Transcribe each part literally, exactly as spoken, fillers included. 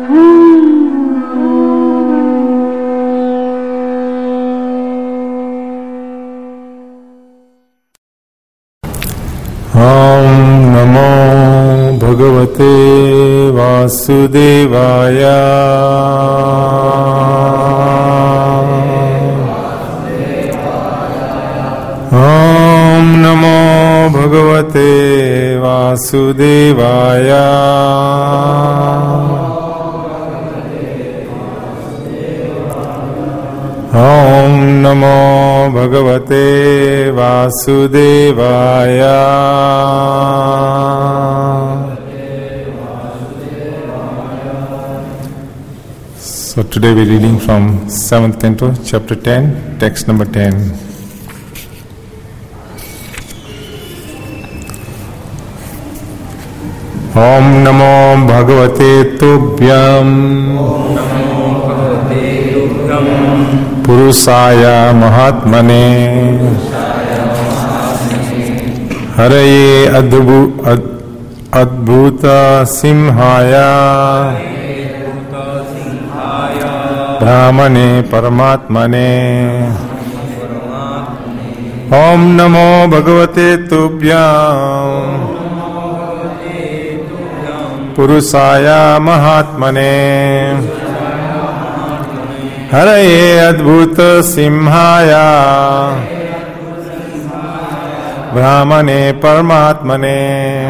भगवते वासुदेवाय। ओम नमो भगवते वासुदेवाय। ओम नमो भगवते वासुदेवाय। So today we're reading from seventh canto, chapter ten, text number ten. Om Namo Bhagavate Tubhyam Purusaya Mahatmane Haraye Adbhuta Simhaya Brahmane Paramatmane. Om Namo Bhagavate Tubhyam Purusaya Mahatmane Haraye Adbhuta Simhaya Brahmane Paramatmane.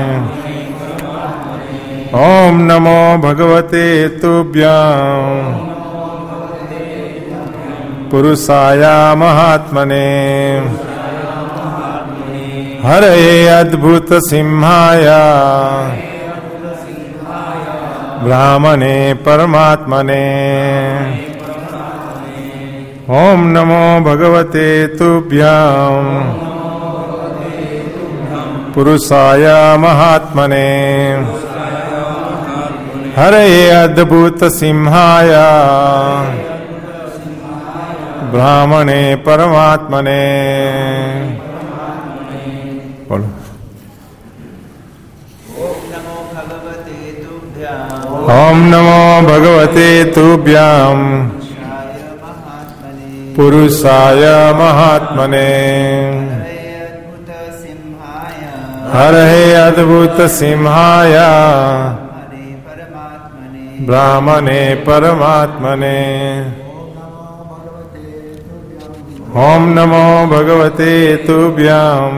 Om Namo Bhagavate Tubhyam Purusaya Mahatmane Haraye Adbhuta Simhaya Brahmane Paramatmane. Om Namo Bhagavate Tubhyam Purusaya Mahatmane Haraye Adbhuta Simhaya Brahmane Paramatmane. बोलो। ओम नमो भगवते तुभ्याम पुरुषाय महात्मने हरहे अद्भुत सिंहाय ब्राह्मणे परमात्मने. ओम नमो भगवते तुभ्याम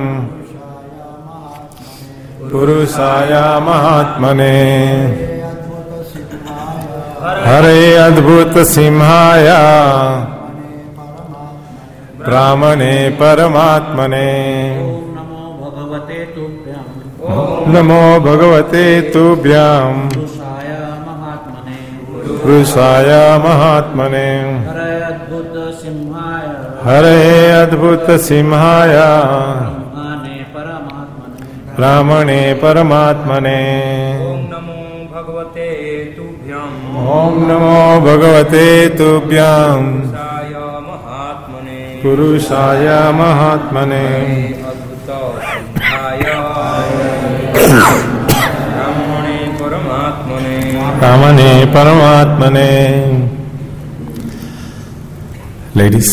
पुरुषाय महात्मने हरे अद्भुत सिंहाय ब्राह्मणे परमात्मने. नमो भगवते तुभ्याम पुरुषाय महात्मने हरे अद्भुत सिंहाय ब्राह्मणे परमात्मने. ओम नमो भगवते तुभ्याम पुरुषाय महात्मने ब्राह्मणे परमात्मने. Ladies.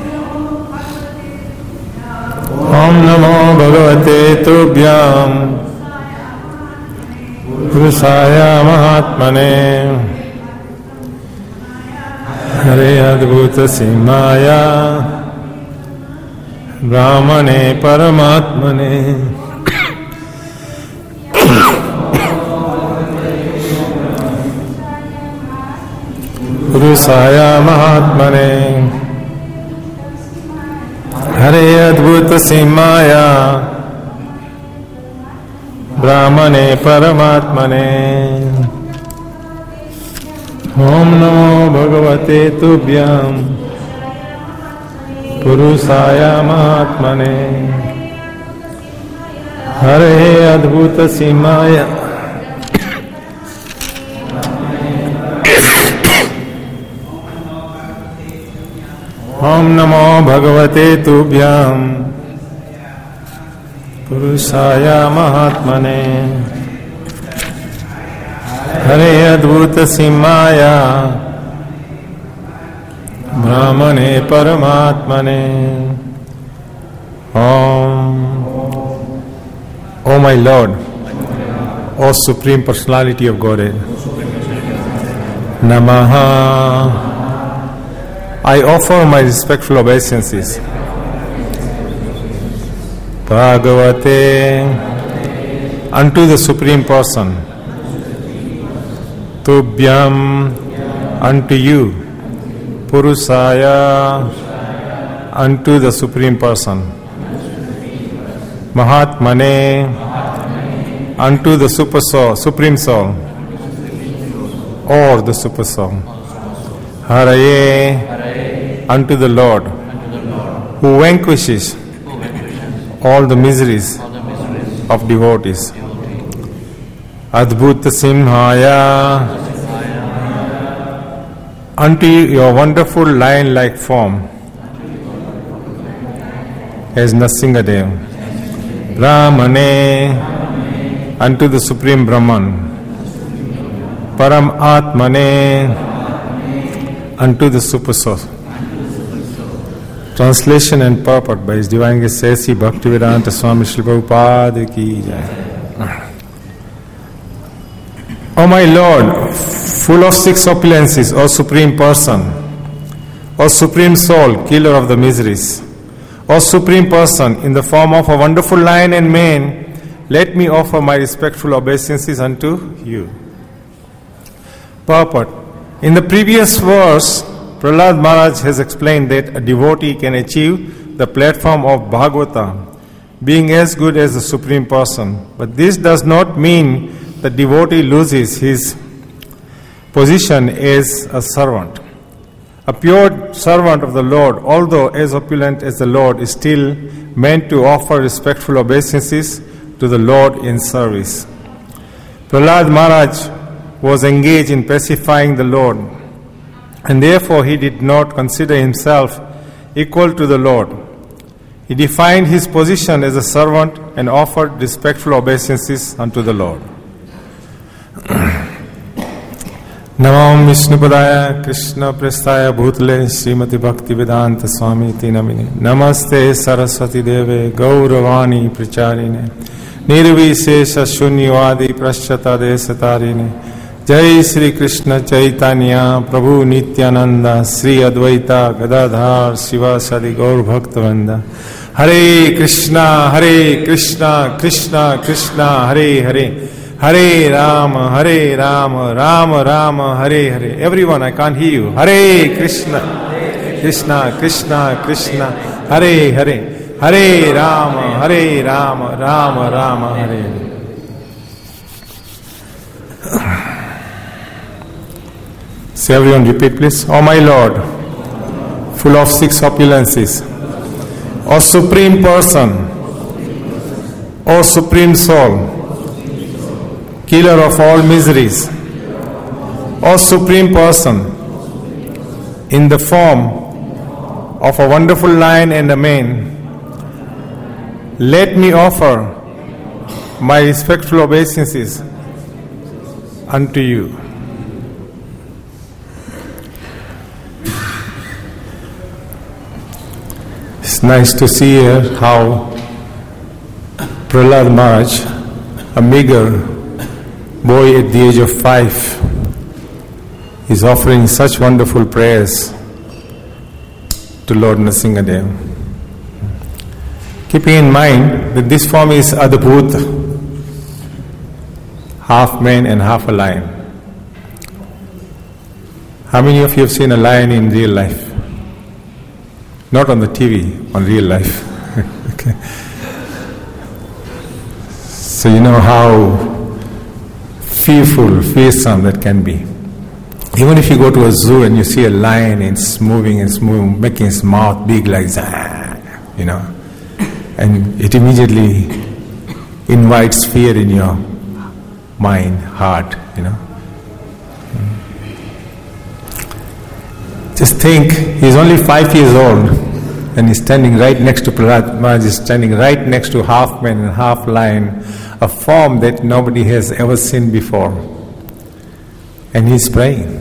Om Namo Bhagavate Tubhyam Purusaya Mahatmane Hare Adbhuta Simhaya Brahmane Paramatmane. Purusaya Mahatmane Hare Adbhuta Simhaya Brahmane Paramatmane. Om Namo Bhagavate Tubhyam Purusaya Mahatmane Hare Adbhuta Simhaya Om Namo Bhagavate Tubhyam Purusaya Mahatmane Hare Adbhuta Simhaya Brahmane Paramatmane Om. O my Lord, O Supreme Personality of Godhead, Namaha. I offer my respectful obeisances Bhagavate unto the Supreme Person, Tubhyam unto you, Purusaya unto the Supreme Person, Mahatmane unto the Super Soul, Supreme Soul, or the Super Soul, Haraye unto the Lord, who vanquishes all the miseries of devotees. Adbhuta Simhaya unto your wonderful lion-like form as Nrsingadev. Brahmane unto the Supreme Brahman. Param Atmane unto the Super Soul. Translation and purport by His Divine Grace Sesi Bhaktivedanta Swami Srila Prabhupada ki jai. O my Lord, full of six opulences, O Supreme Person, O Supreme Soul, killer of the miseries, O Supreme Person, in the form of a wonderful lion and mane, let me offer my respectful obeisances unto you. Purport. In the previous verse, Prahlad Maharaj has explained that a devotee can achieve the platform of Bhagavata, being as good as the Supreme Person. But this does not mean the devotee loses his position as a servant. A pure servant of the Lord, although as opulent as the Lord, is still meant to offer respectful obeisances to the Lord in service. Prahlad Maharaj was engaged in pacifying the Lord, and therefore he did not consider himself equal to the Lord. He defined his position as a servant and offered respectful obeisances unto the Lord. Namam Vishnupadaya Krishna Prestaya Bhutale Srimati Bhaktivedanta Swami Tinamini Namaste Saraswati Deve Gauravani Pracharine Nirvishesha Shunyavadi Praschata Desatarine Jai Sri Krishna Chaitanya Prabhu Nityananda Sri Advaita Gadadhar Shiva Sadi Gaur Bhaktavanda Hare Krishna Hare Krishna Krishna Krishna Hare Hare Hare Rama Hare Rama Rama Rama Hare Hare. Everyone, I can't hear you. Hare Krishna Krishna Krishna Krishna Hare Hare Hare Rama Hare Rama Rama Rama Hare Hare. So everyone repeat please. O my Lord, full of six opulences, O Supreme Person, O Supreme Soul, killer of all miseries, O Supreme Person, in the form of a wonderful lion and a mane, let me offer my respectful obeisances unto you. It's nice to see here how Prahlad Maharaj, a meager boy at the age of five, is offering such wonderful prayers to Lord Nrsingadev. Keeping in mind that this form is Adbhuta, half man and half a lion. How many of you have seen a lion in real life? Not on the T V, on real life. Okay. So you know how fearful, fearsome that can be. Even if you go to a zoo and you see a lion, it's moving, it's moving, making its mouth big like that, you know, and it immediately invites fear in your mind, heart, you know. Just think, he's only five years old and he's standing right next to Prahlad Maharaj, is standing right next to half man and half lion, a form that nobody has ever seen before. and he's praying.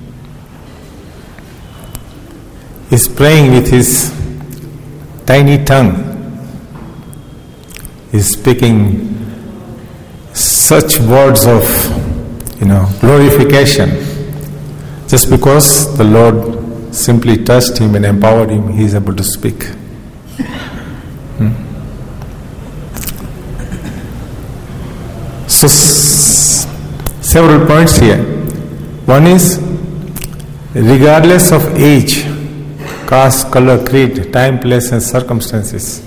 He's praying with his tiny tongue. He's speaking such words of, you know, glorification. Just because the Lord simply touched him and empowered him, he is able to speak. Hmm? So, s- several points here. One is, regardless of age, caste, color, creed, time, place and circumstances,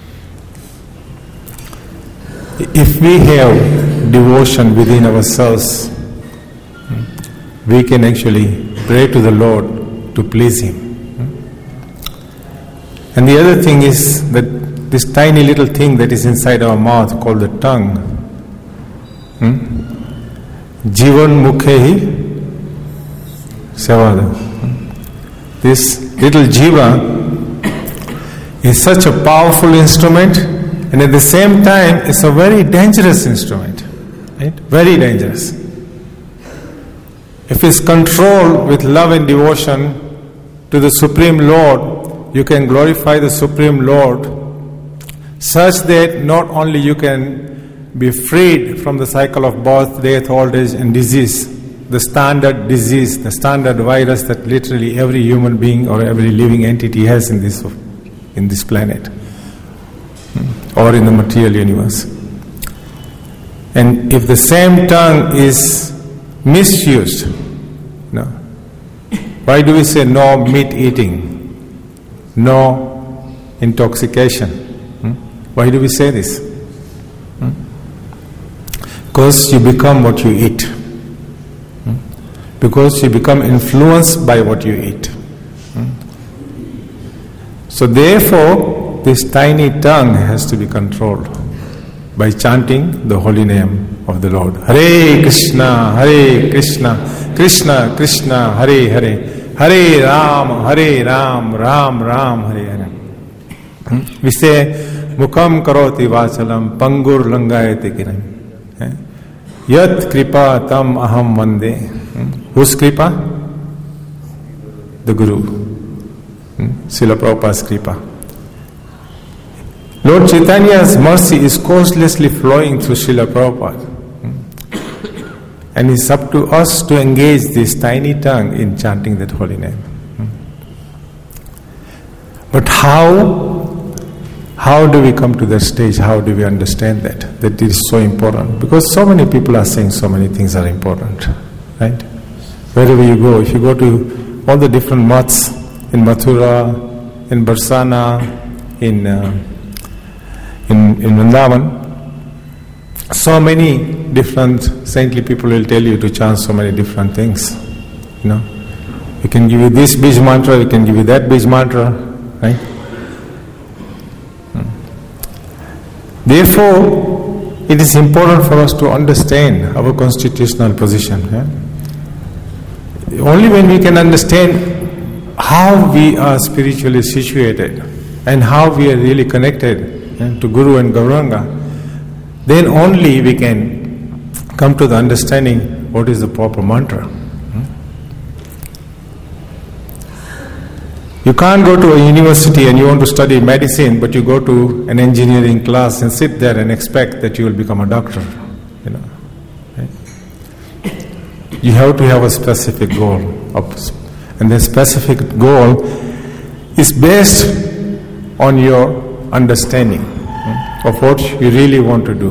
if we have devotion within ourselves, we can actually pray to the Lord to please Him. And the other thing is that this tiny little thing that is inside our mouth called the tongue, Jivan Mukhe hi Sevada. This little jiva is such a powerful instrument, and at the same time it's a very dangerous instrument. Right? Very dangerous. If it's controlled with love and devotion to the Supreme Lord, you can glorify the Supreme Lord such that not only you can be freed from the cycle of birth, death, old age and disease, the standard disease, the standard virus that literally every human being or every living entity has in this in this planet or in the material universe. And if the same tongue is misused, no, why do we say no meat eating, no intoxication? Hmm? Why do we say this? Hmm? Because you become what you eat. Hmm? Because you become influenced by what you eat. Hmm? So therefore, this tiny tongue has to be controlled by chanting the holy name of the Lord. Hare Krishna, Hare Krishna, Krishna Krishna, Hare Hare, Hare Ram, Hare Ram, Ram Ram, Hare Hare. We say, Mukham karoti vachalam, pangur langayate kiram. Yat kripa tam aham vande. Whose kripa? The Guru. Srila Prabhupada's kripa. Lord Chaitanya's mercy is causelessly flowing through Srila Prabhupada. And it's up to us to engage this tiny tongue in chanting that holy name. But how, how do we come to that stage? How do we understand that? That it is so important. Because so many people are saying so many things are important. Right? Wherever you go, if you go to all the different mats in Mathura, in Barsana, in... Uh, In, in Vrindavan, so many different saintly people will tell you to chant so many different things. You know, we can give you this Bij mantra, we can give you that Bij mantra, right? Hmm. Therefore, it is important for us to understand our constitutional position. Yeah? Only when we can understand how we are spiritually situated and how we are really connected to Guru and Gauranga, then only we can come to the understanding what is the proper mantra. You can't go to a university and you want to study medicine, but you go to an engineering class and sit there and expect that you will become a doctor. You know, right? You have to have a specific goal, and the specific goal is based on your understanding of what you really want to do.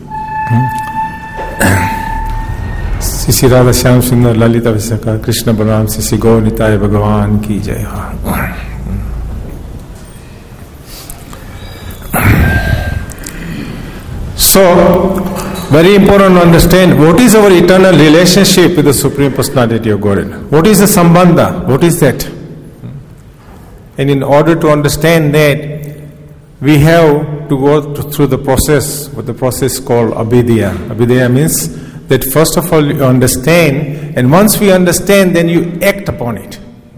Sisi Radha Shyam Sundar Lalita Visakha Krishna Balaram Sisi Gaur Nitai Bhagavan Ki Jai. So, very important to understand what is our eternal relationship with the Supreme Personality of Godhead. What is the Sambandha? What is that? And in order to understand that, we have to go through the process, what the process called Abhidya. Abhidya means that first of all you understand, and once we understand, then you act upon it.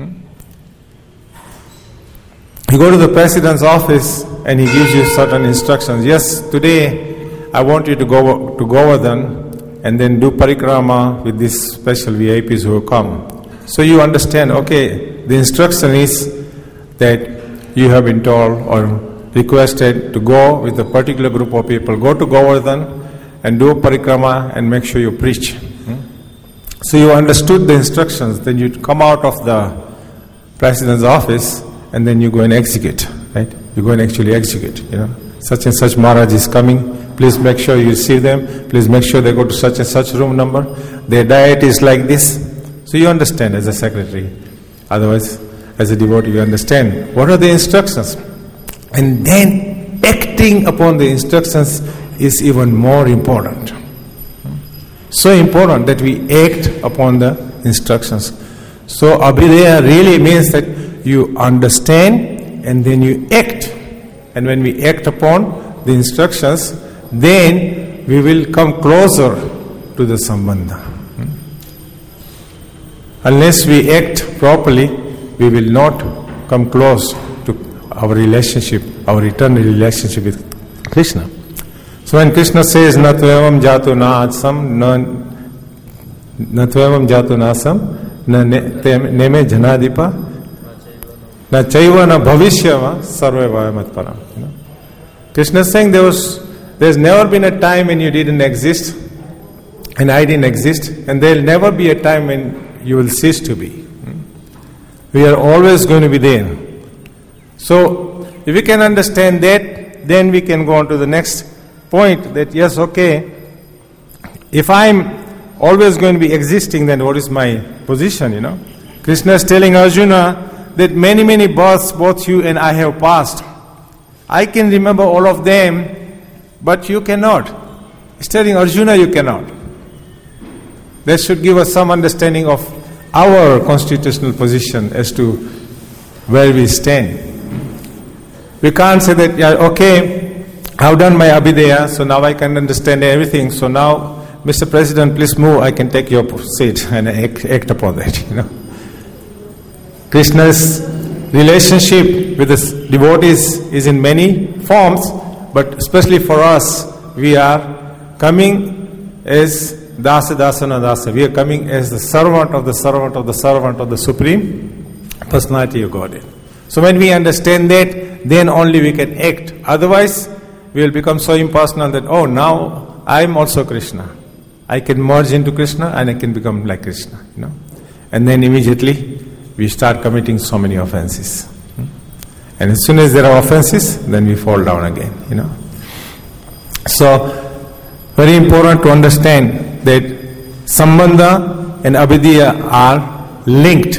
You go to the president's office and he gives you certain instructions. Yes, today I want you to go to Govardhan and then do parikrama with these special V I Ps who come. So you understand, okay, the instruction is that you have been told or requested to go with a particular group of people, go to Govardhan and do parikrama and make sure you preach. Hmm? So you understood the instructions, then you come out of the president's office and then you go and execute, right? You go and actually execute, you know. Such and such Maharaj is coming, please make sure you see them, please make sure they go to such and such room number, their diet is like this. So you understand as a secretary. Otherwise, as a devotee, you understand what are the instructions. And then acting upon the instructions is even more important. So important that we act upon the instructions. So abhideya really means that you understand and then you act. And when we act upon the instructions, then we will come closer to the sambandha. Hmm? Unless we act properly, we will not come close to our relationship, our eternal relationship with Krishna. So when Krishna says, na tvevam jatu na atsam, na tvevam jatu na asam, na neme janadipa, na chaiva na bhavishyava, sarve vayamat param. Krishna is saying there was, there's never been a time when you didn't exist, and I didn't exist, and there'll never be a time when you will cease to be. We are always going to be there. So, if we can understand that, then we can go on to the next point that yes, okay, if I'm always going to be existing, then what is my position, you know? Krishna is telling Arjuna that many, many births both you and I have passed. I can remember all of them, but you cannot. He's telling Arjuna you cannot. That should give us some understanding of our constitutional position as to where we stand. We can't say that, yeah, okay, I've done my abhideya, so now I can understand everything. So now, Mister President, please move, I can take your seat and act, act upon that, you know. Krishna's relationship with the devotees is in many forms, but especially for us, we are coming as Dasa Dasana Dasa. We are coming as the servant of the servant of the servant of the Supreme Personality of Godhead. So when we understand that, then only we can act. Otherwise, we will become so impersonal that, oh, now I am also Krishna. I can merge into Krishna and I can become like Krishna, you know. And then immediately we start committing so many offenses. And as soon as there are offenses, then we fall down again, you know. So, very important to understand that sambandha and abhideya are linked.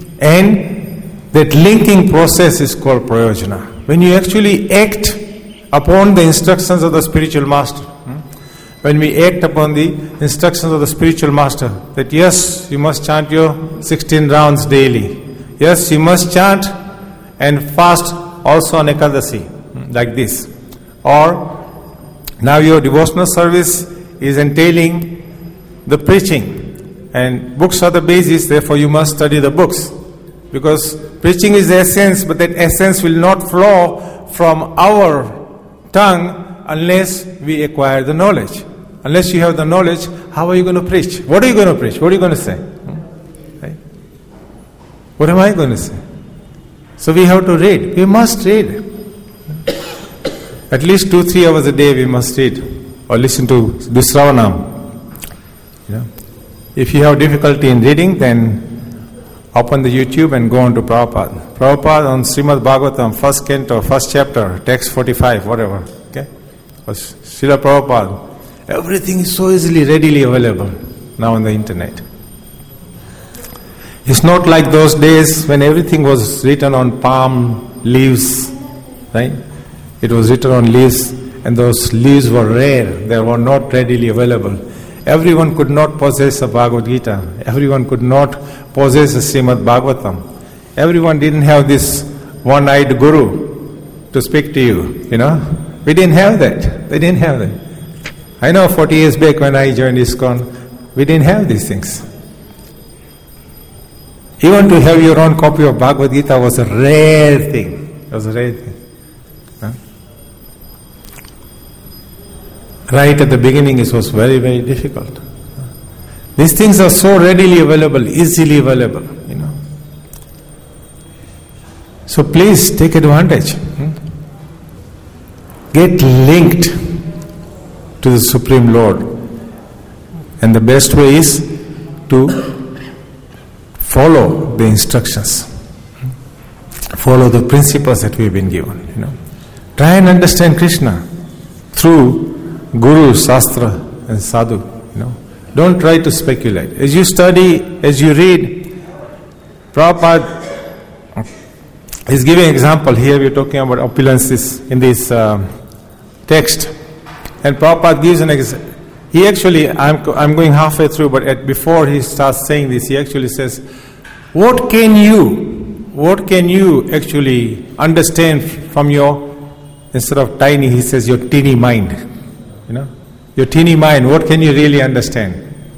And that linking process is called prayojana. When you actually act upon the instructions of the spiritual master, when we act upon the instructions of the spiritual master, that yes, you must chant your sixteen rounds daily. Yes, you must chant and fast also on Ekadasi, like this. Or, now your devotional service is entailing the preaching. And books are the basis, therefore you must study the books. Because preaching is the essence, but that essence will not flow from our tongue unless we acquire the knowledge. Unless you have the knowledge, how are you going to preach? What are you going to preach? What are you going to say? Right? What am I going to say? So we have to read. We must read. At least two, three hours a day we must read. Or listen to Dusravanam. You know? If you have difficulty in reading, then open the YouTube and go on to Prabhupada. Prabhupada on Srimad Bhagavatam, first canto, first chapter, text forty-five, whatever. Okay? Or Srila Prabhupada. Everything is so easily, readily available now on the internet. It's not like those days when everything was written on palm leaves, right? It was written on leaves, and those leaves were rare. They were not readily available. Everyone could not possess a Bhagavad Gita. Everyone could not possess a Srimad Bhagavatam. Everyone didn't have this one-eyed guru to speak to you, you know. We didn't have that. They didn't have that. I know forty years back when I joined ISKCON, we didn't have these things. Even to have your own copy of Bhagavad Gita was a rare thing. It was a rare thing. Huh? Right at the beginning it was very, very difficult. These things are so readily available, easily available, you know. So please take advantage. Hmm? Get linked to the Supreme Lord. And the best way is to follow the instructions. Follow the principles that we've been given, you know. Try and understand Krishna through Guru, Shastra and Sadhu, you know. Don't try to speculate. As you study, as you read, Prabhupada is giving an example. Here we are talking about opulences in this uh, text. And Prabhupada gives an example. He actually, I'm, I'm going halfway through, but at, before he starts saying this, he actually says, what can you, what can you actually understand from your, instead of tiny, he says your teeny mind, you know, your teeny mind, what can you really understand?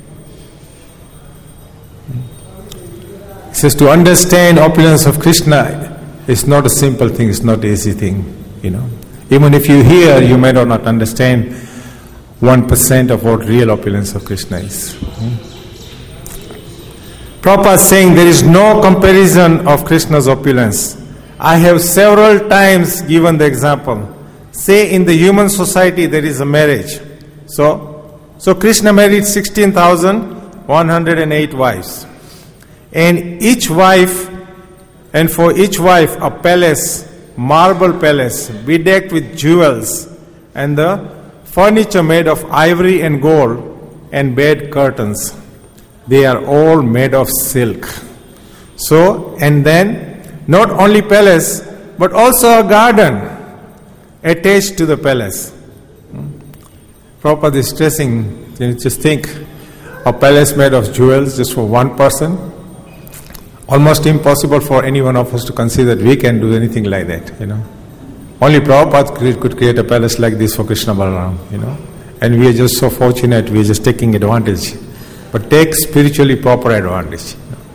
He says to understand opulence of Krishna is not a simple thing, it's not an easy thing, you know. Even if you hear, you may not understand one percent of what real opulence of Krishna is. Hmm? Prabhupada is saying there is no comparison of Krishna's opulence. I have several times given the example. Say in the human society there is a marriage. So, so Krishna married sixteen thousand one hundred eight wives. And each wife, and for each wife a palace, marble palace, bedecked with jewels, and the furniture made of ivory and gold, and bed curtains. They are all made of silk. So, and then, not only palace, but also a garden attached to the palace. Hmm? Prabhupada is stressing, you know, just think, a palace made of jewels just for one person. Almost impossible for any one of us to consider that we can do anything like that, you know. Only Prabhupada could create a palace like this for Krishna Balaram, you know. And we are just so fortunate, we are just taking advantage. But take spiritually proper advantage. You know.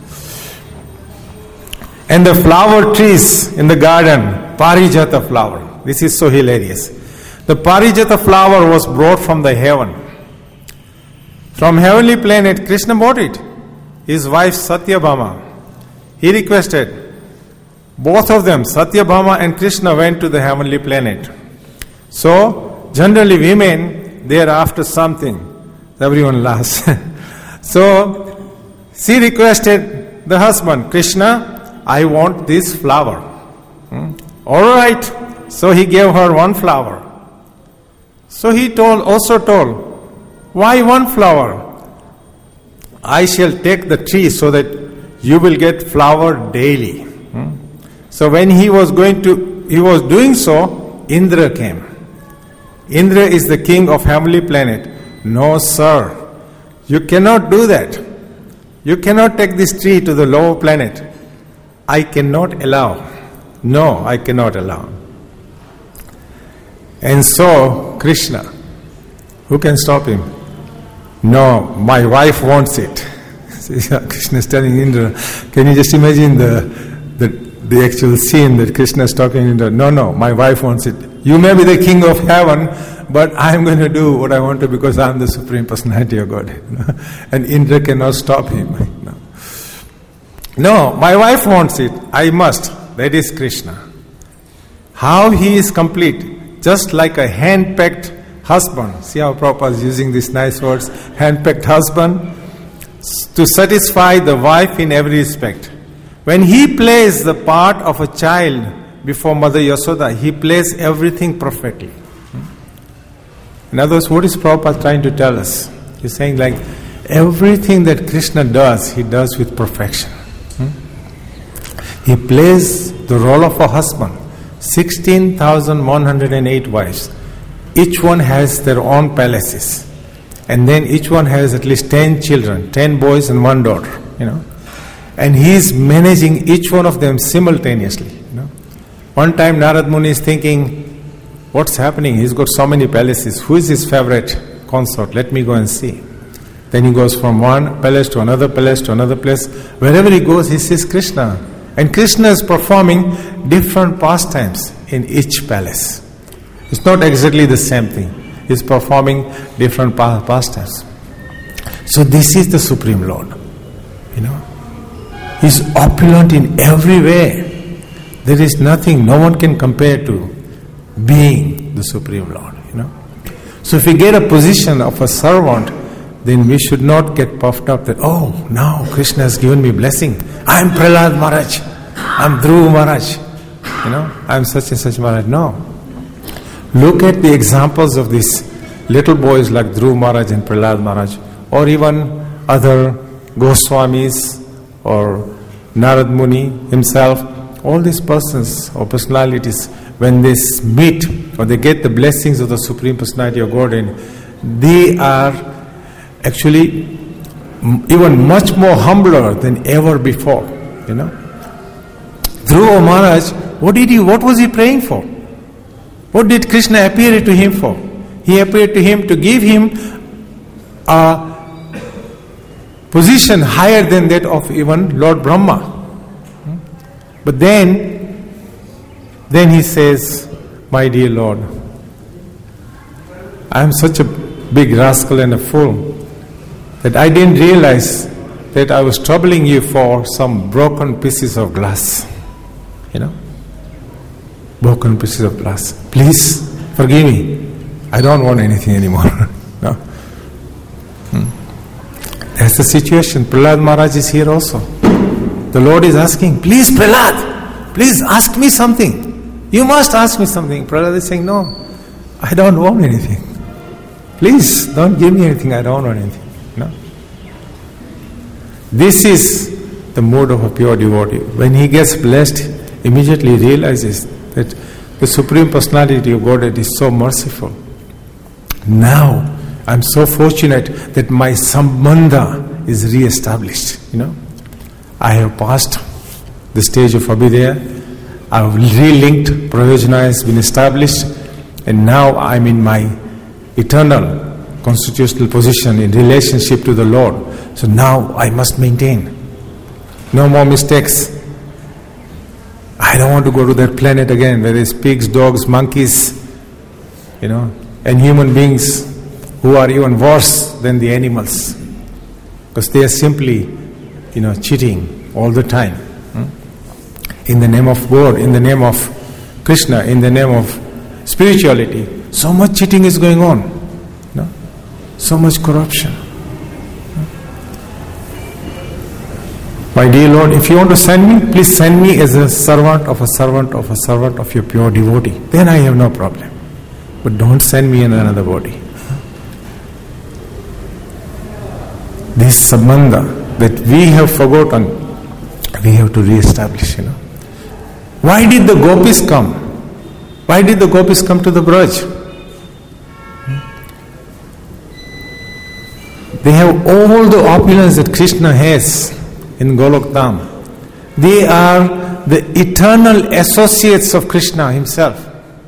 And the flower trees in the garden, Parijata flower. This is so hilarious. The Parijata flower was brought from the heaven. From heavenly planet, Krishna bought it. His wife Satyabhama. He requested. Both of them, Satyabhama and Krishna, went to the heavenly planet. So, generally women, they are after something. Everyone laughs. So, she requested the husband, Krishna, I want this flower. Hmm? Alright. So he gave her one flower. So he told, also told, why one flower? I shall take the tree so that you will get flower daily. Hmm? So when he was going to, he was doing so, Indra came. Indra is the king of heavenly planet. No, sir. You cannot do that. You cannot take this tree to the lower planet. I cannot allow. No, I cannot allow. And so, Krishna, who can stop him? No, my wife wants it. Krishna is telling Indra, can you just imagine the, the, the actual scene that Krishna is talking to Indra? No, no, my wife wants it. You may be the king of heaven, but I am going to do what I want to because I am the Supreme Personality of God. And Indra cannot stop him. No. no, my wife wants it. I must. That is Krishna. How he is complete, just like a hand-packed husband. See how Prabhupada is using these nice words, hand-packed husband, to satisfy the wife in every respect. When he plays the part of a child before Mother Yasoda, he plays everything perfectly. In other words, what is Prabhupada trying to tell us? He's saying like, everything that Krishna does, he does with perfection. He plays the role of a husband. sixteen thousand one hundred eight wives. Each one has their own palaces. And then each one has at least ten children, ten boys and one daughter, you know. And he is managing each one of them simultaneously, you know. One time Narad Muni is thinking, what's happening? He's got so many palaces. Who is his favorite consort? Let me go and see. Then he goes from one palace to another palace to another place. Wherever he goes, he sees Krishna. And Krishna is performing different pastimes in each palace. It's not exactly the same thing. He's performing different pastimes. So this is the Supreme Lord. You know, He's opulent in every way. There is nothing, no one can compare to being the Supreme Lord. You know. So if we get a position of a servant, then we should not get puffed up that, oh, now Krishna has given me blessing. I am Prahlad Maharaj. I am Dhruv Maharaj. You know, I am such and such Maharaj. No. Look at the examples of these little boys like Dhruv Maharaj and Prahlad Maharaj, or even other Goswamis or Narad Muni himself. All these persons or personalities, when they meet or they get the blessings of the Supreme Personality of Godhead, they are actually even much more humbler than ever before. You know, Dhruva Maharaj, what did he? What was he praying for? What did Krishna appear to him for? He appeared to him to give him a position higher than that of even Lord Brahma. But then, then he says, "My dear Lord, I am such a big rascal and a fool that I didn't realize that I was troubling you for some broken pieces of glass. You know, broken pieces of glass. Please forgive me. I don't want anything anymore." No. Hmm. That's the situation. Prahlad Maharaj is here also. The Lord is asking, "Please, Prahlad, please ask me something. You must ask me something." Prahlad is saying, "No, I don't want anything. Please, don't give me anything. I don't want anything." No. This is the mood of a pure devotee. When he gets blessed, immediately realizes that the Supreme Personality of Godhead is so merciful. Now, I'm so fortunate that my sambandha is re-established. You know, I have passed the stage of Abhidheya. I've re-linked. Prayojana has been established, and now I'm in my eternal constitutional position in relationship to the Lord. So now I must maintain. No more mistakes. I don't want to go to that planet again where there's pigs, dogs, monkeys, you know, and human beings who are even worse than the animals, because they are simply, you know, cheating all the time. Hmm? In the name of God, in the name of Krishna, in the name of spirituality, so much cheating is going on. You know? So much corruption. My dear Lord, if you want to send me, please send me as a servant of a servant of a servant of your pure devotee. Then I have no problem. But don't send me in another body. This sambandha that we have forgotten, we have to re-establish, you know. Why did the gopis come? Why did the gopis come to the Braj? They have all the opulence that Krishna has in Golok Dham. They are the eternal associates of Krishna himself.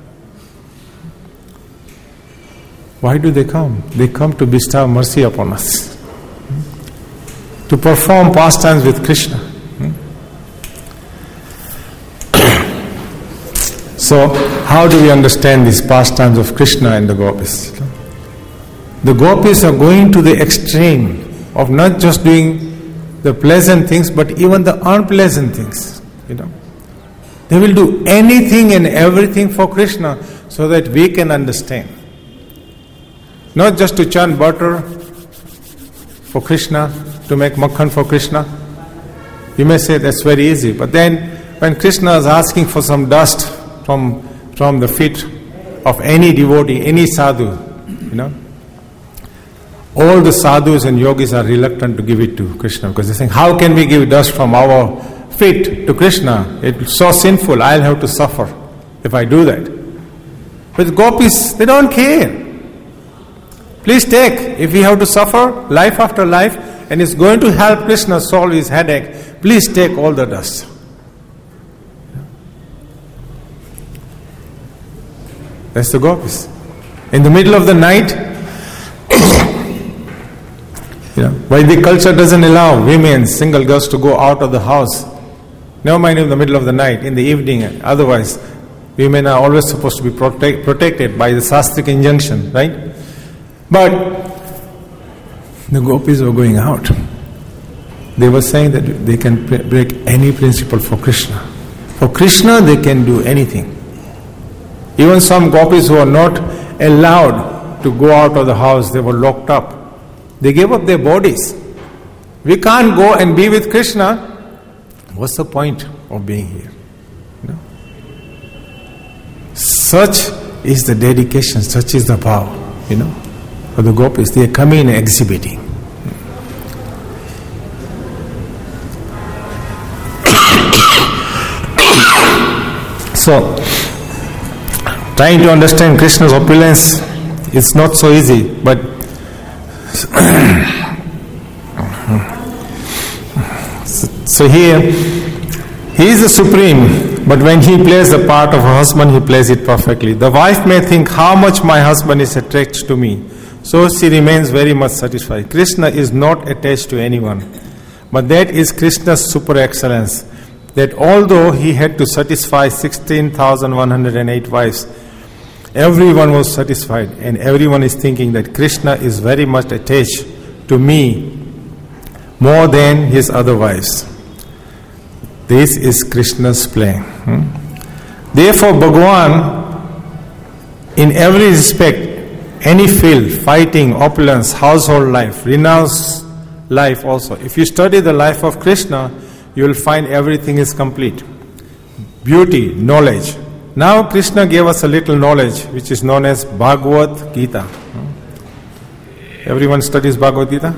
Why do they come? They come to bestow mercy upon us, to perform pastimes with Krishna. So, how do we understand these pastimes of Krishna and the gopis? The gopis are going to the extreme of not just doing the pleasant things, but even the unpleasant things. You know, they will do anything and everything for Krishna so that we can understand. Not just to churn butter for Krishna, to make makhan for Krishna. You may say that's very easy, but then when Krishna is asking for some dust from from the feet of any devotee, any sadhu, you know, all the sadhus and yogis are reluctant to give it to Krishna, because they think, how can we give dust from our feet to Krishna? It's so sinful, I'll have to suffer if I do that. But gopis, they don't care. Please take, if we have to suffer life after life, and it's going to help Krishna solve his headache, please take all the dust. That's the gopis. In the middle of the night, you know, Vedic culture doesn't allow women, single girls to go out of the house. Never mind in the middle of the night, in the evening. Otherwise, women are always supposed to be protect, protected by the Sastric injunction, right? But The gopis were going out. They were saying that they can break any principle for Krishna. For Krishna, they can do anything. Even some gopis who are not allowed to go out of the house, they were locked up. They gave up their bodies. We can't go and be with Krishna. What's the point of being here? You know? Such is the dedication, such is the vow, you know, for the gopis. They are coming and exhibiting. So, trying to understand Krishna's opulence is not so easy, but so here, he is the supreme, but when he plays the part of a husband, he plays it perfectly. The wife may think how much my husband is attached to me, so she remains very much satisfied. Krishna is not attached to anyone, but that is Krishna's super excellence, that although he had to satisfy sixteen thousand one hundred eight wives, everyone was satisfied, and everyone is thinking that Krishna is very much attached to me more than his other wives. This is Krishna's play. Hmm? Therefore, Bhagavan, in every respect, any field, fighting, opulence, household life, renounced life also. If you study the life of Krishna, you will find everything is complete. Beauty, knowledge. Now Krishna gave us a little knowledge which is known as Bhagavad Gita. Everyone studies Bhagavad Gita?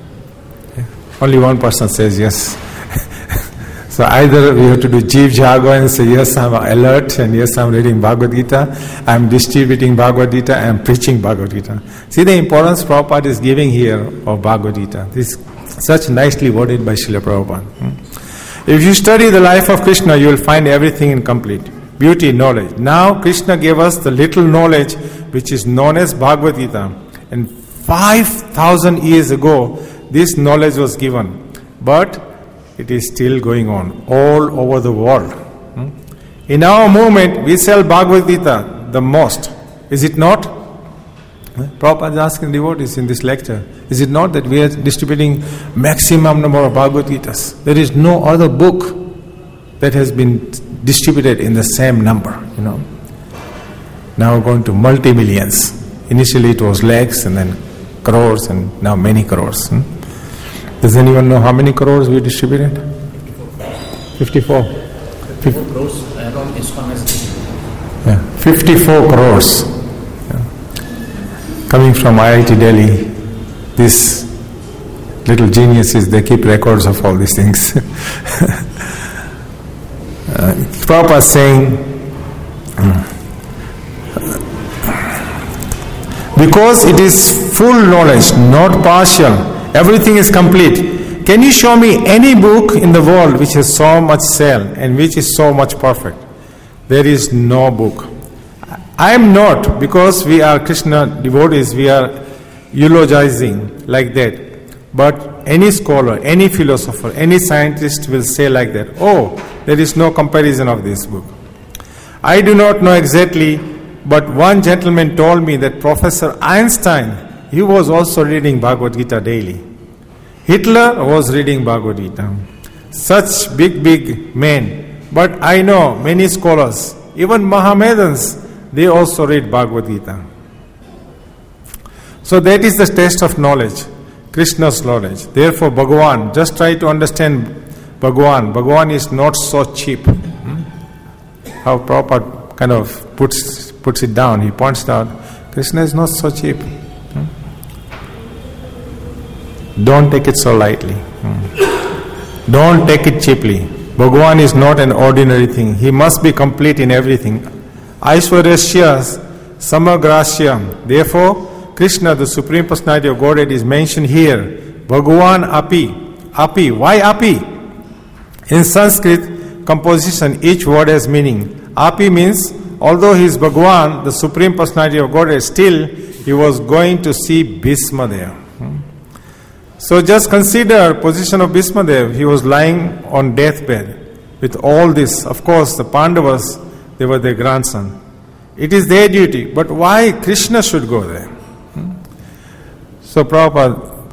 Only one person says yes. So either we have to do Jeev Jago and say, yes, I'm alert, and yes, I'm reading Bhagavad Gita, I'm distributing Bhagavad Gita, I'm preaching Bhagavad Gita. See the importance Prabhupada is giving here of Bhagavad Gita. This is such nicely worded by Srila Prabhupada. If you study the life of Krishna, you will find everything incomplete. Beauty, knowledge. Now Krishna gave us the little knowledge which is known as Bhagavad Gita. And five thousand years ago, this knowledge was given. But it is still going on all over the world. In our movement, we sell Bhagavad Gita the most. Is it not? Prabhupada is asking devotees in this lecture, is it not that we are distributing maximum number of Bhagavad Gitas? There is no other book that has been distributed in the same number, you know. Now going to multi-millions. Initially it was lakhs and then crores and now many crores. Hmm? Does anyone know how many crores we distributed? fifty-four. fifty-four crores around ISKCON has yeah, fifty-four crores. Yeah. Coming from I I T Delhi, these little geniuses, they keep records of all these things. Uh, Prabhupada is saying, because it is full knowledge, not partial, everything is complete. Can you show me any book in the world which has so much sale and which is so much perfect? There is no book. I am not, because we are Krishna devotees, we are eulogizing like that. But any scholar, any philosopher, any scientist will say like that, oh, there is no comparison of this book. I do not know exactly, but one gentleman told me that Professor Einstein, he was also reading Bhagavad Gita daily. Hitler was reading Bhagavad Gita. Such big, big men. But I know many scholars, even Mohammedans, they also read Bhagavad Gita. So that is the test of knowledge. Krishna's knowledge. Therefore, Bhagavan, just try to understand Bhagavan. Bhagavan is not so cheap. Hmm? How Prabhupada kind of puts puts it down. He points out, Krishna is not so cheap. Hmm? Don't take it so lightly. Hmm? Don't take it cheaply. Bhagavan is not an ordinary thing. He must be complete in everything. Aishwaryasya samagrasya. Therefore, Krishna, the Supreme Personality of Godhead, is mentioned here. Bhagavan api. Api. Why api? In Sanskrit composition, each word has meaning. Api means, although he is Bhagavan, the Supreme Personality of Godhead, still he was going to see Bhisma there. Hmm? So just consider position of Bhisma there. He was lying on deathbed with all this. Of course, the Pandavas, they were their grandson. It is their duty. But why Krishna should go there? So Prabhupada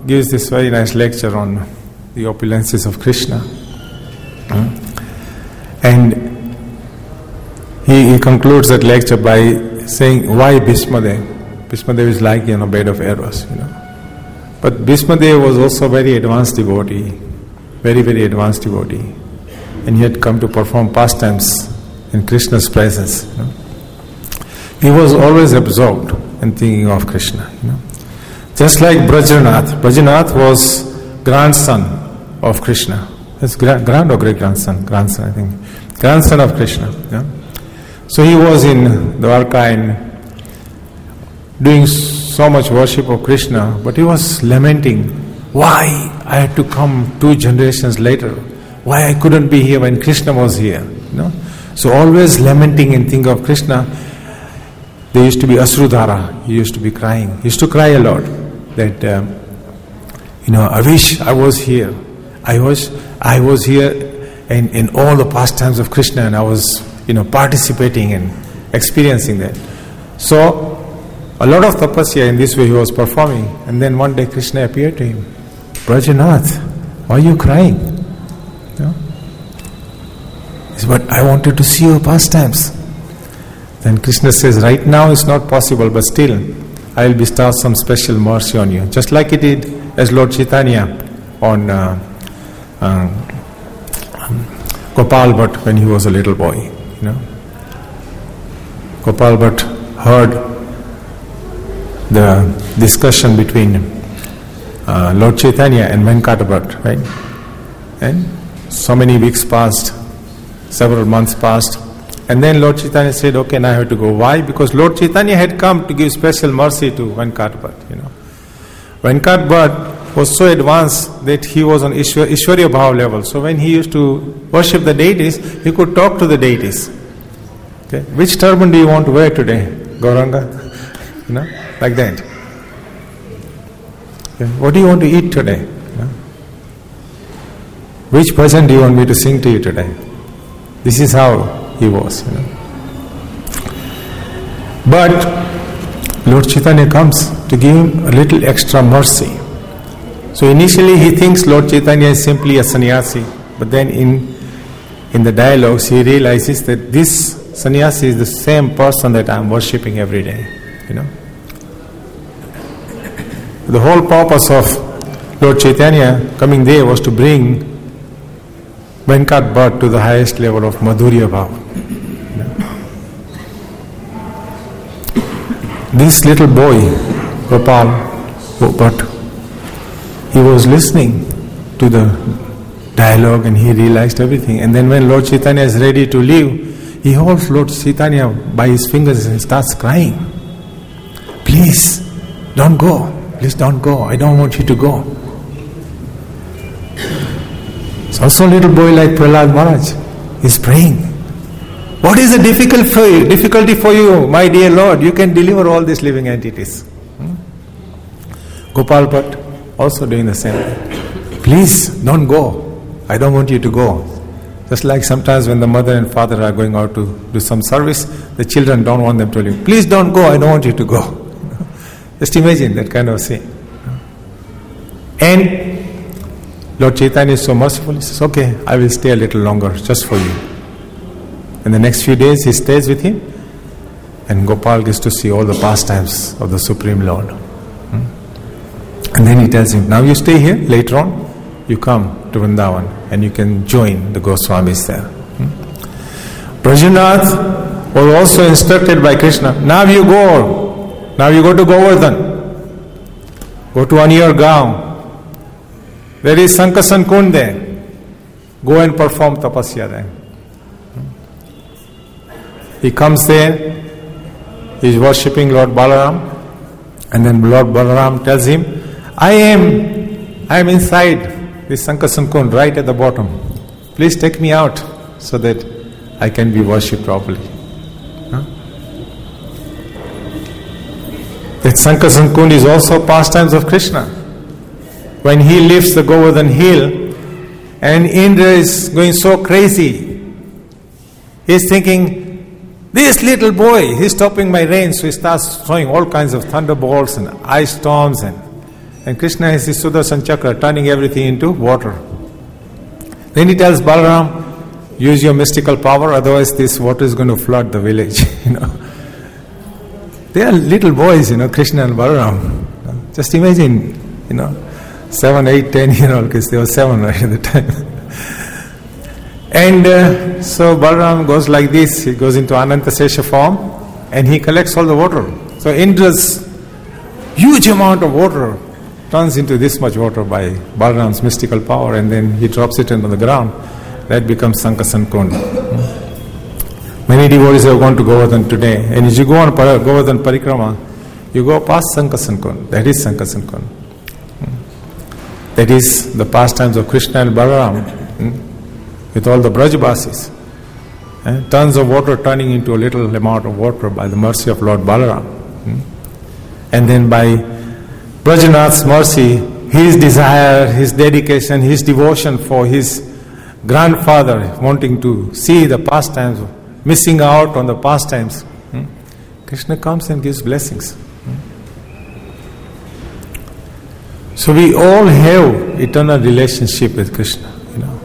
gives this very nice lecture on the opulences of Krishna. Hmm? And he, he concludes that lecture by saying, why Bhishmadev? Bhishmadev is like, you know, bed of arrows, you know. But Bhishmadev was also very advanced devotee, very, very advanced devotee. And he had come to perform pastimes in Krishna's presence. You know. He was always absorbed in thinking of Krishna. You know. Just like Brajanath. Brajanath was grandson of Krishna. His grand, grand or great grandson? Grandson, I think. Grandson of Krishna. You know. So he was in Dwarka and doing so much worship of Krishna, but he was lamenting, why I had to come two generations later? Why I couldn't be here when Krishna was here? You know? So always lamenting and thinking of Krishna. There used to be Asrudhara. He used to be crying. He used to cry a lot. That um, you know, I wish I was here. I was I was here in, in all the pastimes of Krishna, and I was, you know, participating and experiencing that. So a lot of tapasya in this way he was performing, and then one day Krishna appeared to him. Brajanath, why are you crying? You know? He said, but I wanted to see your pastimes. Then Krishna says, right now it's not possible, but still I will bestow some special mercy on you. Just like he did as Lord Chaitanya on uh, uh, Gopal Bhatt when he was a little boy. You know, Gopal Bhatt heard the discussion between uh, Lord Chaitanya and Venkata Bhatt, right? And so many weeks passed, several months passed, and then Lord Chaitanya said, okay, now I have to go. Why? Because Lord Chaitanya had come to give special mercy to Venkata Bhatt, you know. Venkata Bhatt was so advanced that he was on Ishwar, Ishwarya Bhav level. So when he used to worship the deities, he could talk to the deities. Okay? Which turban do you want to wear today? Gauranga? You know? Like that. Okay. What do you want to eat today? You know? Which bhajan do you want me to sing to you today? This is how he was. You know. But Lord Chaitanya comes to give him a little extra mercy. So initially he thinks Lord Chaitanya is simply a sannyasi, but then in in the dialogues he realizes that this sannyasi is the same person that I am worshipping every day. You know. The whole purpose of Lord Chaitanya coming there was to bring Venkat Bhatt to the highest level of Madhurya Bhav. This little boy, Gopal Bhatt, he was listening to the dialogue and he realized everything. And then when Lord Chaitanya is ready to leave, he holds Lord Chaitanya by his fingers and starts crying. Please, don't go. Please don't go. I don't want you to go. So also a little boy like Prahlad Maharaj is praying. What is the difficult for you, difficulty for you, my dear Lord? You can deliver all these living entities. Hmm? Gopal Bhatt also doing the same thing. Please don't go. I don't want you to go. Just like sometimes when the mother and father are going out to do some service, the children don't want them to leave. Please don't go. I don't want you to go. Just imagine that kind of thing. And Lord Chaitanya is so merciful. He says, okay, I will stay a little longer just for you. In the next few days, he stays with him, and Gopal gets to see all the pastimes of the Supreme Lord. Hmm? And then he tells him, now you stay here, later on, you come to Vrindavan, and you can join the Goswamis there. Hmm? Brajanath was also instructed by Krishna, now you go, now you go to Govardhan, go to Aniyar Gaon, there is Sankasan Kund there, go and perform tapasya there. He comes there, he is worshipping Lord Balaram, and then Lord Balaram tells him, I am, I am inside this Sankasan Kund right at the bottom. Please take me out so that I can be worshipped properly. Huh? That Sankasan Kund is also pastimes of Krishna. When he lifts the Govardhan hill and Indra is going so crazy, he is thinking, this little boy, he's stopping my rain, so he starts throwing all kinds of thunderbolts and ice storms and and Krishna has his Sudarshan Chakra turning everything into water. Then he tells Balaram, use your mystical power, otherwise this water is going to flood the village. You know, they are little boys, you know, Krishna and Balaram. Just imagine, you know, seven, eight, ten year old kids. They were seven right at the time. And uh, so Balaram goes like this. He goes into Anantasesha form, and he collects all the water. So Indra's huge amount of water turns into this much water by Balaram's mystical power, and then he drops it into the ground. That becomes Sankasan Kund. Many devotees have gone to Govardhan today, and as you go on Par- Govardhan Parikrama, you go past Sankasan Kund. That is Sankasan Kund. That is the pastimes of Krishna and Balaram with all the Brajbasis. Eh? Tons of water turning into a little amount of water by the mercy of Lord Balaram. And then by Brajanath's mercy, his desire, his dedication, his devotion for his grandfather, wanting to see the pastimes, missing out on the pastimes, hmm? Krishna comes and gives blessings. Hmm? So we all have eternal relationship with Krishna. You know,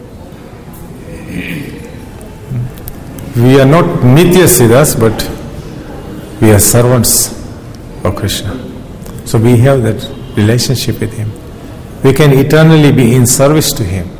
hmm? We are not Nitya Siddhas, but we are servants of Krishna. So we have that relationship with Him. We can eternally be in service to Him.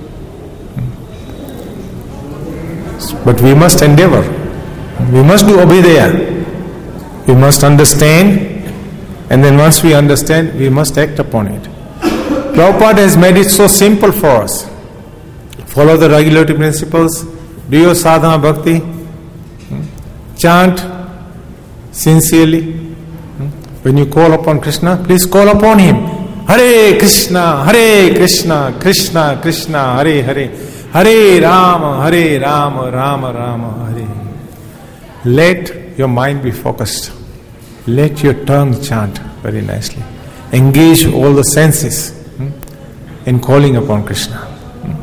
But we must endeavor. We must do Abhidaya. We must understand, and then once we understand, we must act upon it. Prabhupada has made it so simple for us. Follow the regulatory principles, do your sadhana bhakti, chant sincerely. When you call upon Krishna, please call upon Him. Hare Krishna, Hare Krishna, Krishna Krishna, Hare Hare, Hare Rama, Hare Rama, Rama Rama, Hare. Let your mind be focused. Let your tongue chant very nicely. Engage all the senses hmm, in calling upon Krishna. Hmm.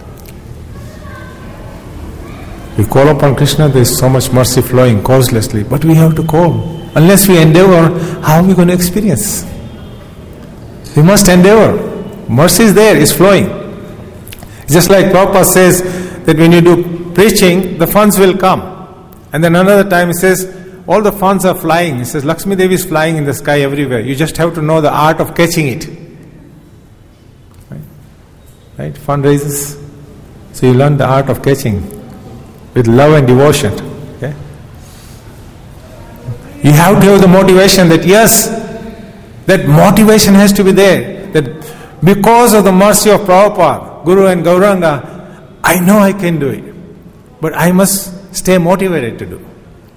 We call upon Krishna, there is so much mercy flowing causelessly, but we have to call. Unless we endeavor, how are we going to experience? We must endeavor. Mercy is there, is flowing. Just like Prabhupada says that when you do preaching, the funds will come. And then another time he says, all the funds are flying. He says, Lakshmi Devi is flying in the sky everywhere. You just have to know the art of catching it. Right? Right? Fundraisers. So you learn the art of catching with love and devotion. Okay? You have to have the motivation that yes, that motivation has to be there. That because of the mercy of Prabhupada, Guru and Gauranga, I know I can do it. But I must stay motivated to do.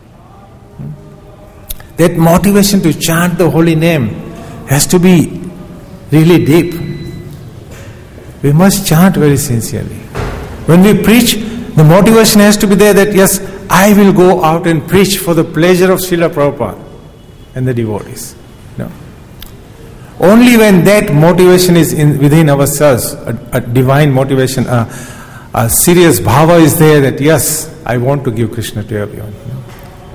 That motivation to chant the holy name has to be really deep. We must chant very sincerely. When we preach, the motivation has to be there that yes, I will go out and preach for the pleasure of Srila Prabhupada and the devotees. No. Only when that motivation is in, within ourselves, a, a divine motivation, a, a serious bhava is there that yes, I want to give Krishna to everyone. No.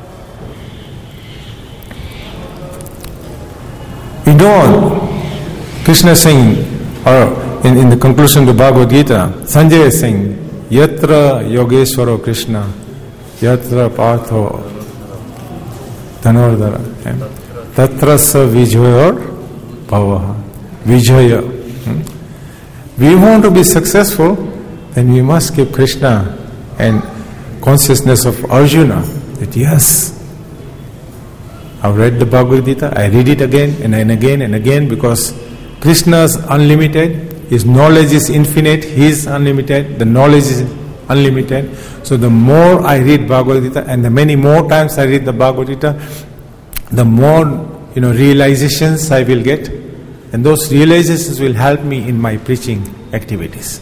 We know Krishna is saying, or in, in the conclusion of the Bhagavad Gita, Sanjay is saying, Yatra Yogeshwaro Krishna, Yatra Partho Dhanordhara, Tatra sa Vijaya Bhavaha. Vijaya. Hmm? We want to be successful, then we must keep Krishna and consciousness of Arjuna. That yes, I've read the Bhagavad Gita, I read it again and, and again and again because Krishna is unlimited, His knowledge is infinite, He is unlimited, the knowledge is unlimited. So the more I read Bhagavad Gita and the many more times I read the Bhagavad Gita, the more you know realizations I will get, and those realizations will help me in my preaching activities.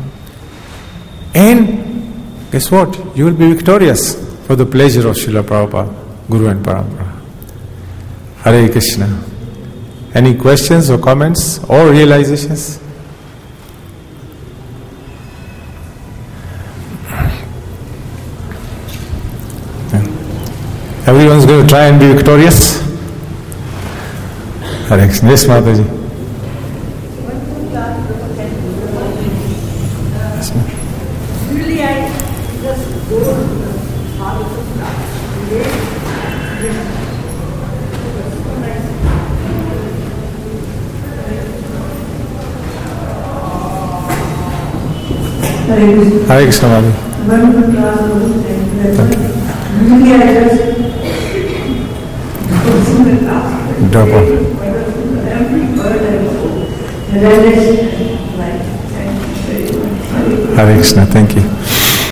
And guess what? You will be victorious for the pleasure of Srila Prabhupada, Guru and Parampara. Hare Krishna. Any questions or comments or realizations? Everyone's going to try and be victorious? Hare Krishna. Yes, Mataji. Yes, ma'am. Usually I just go to the father of God. Hare Krishna, Mami. Wonderful class, Thank you. usually I just go to the class. Double. Every word I go, and then it's like, thank you very much. Hare Krishna, thank you.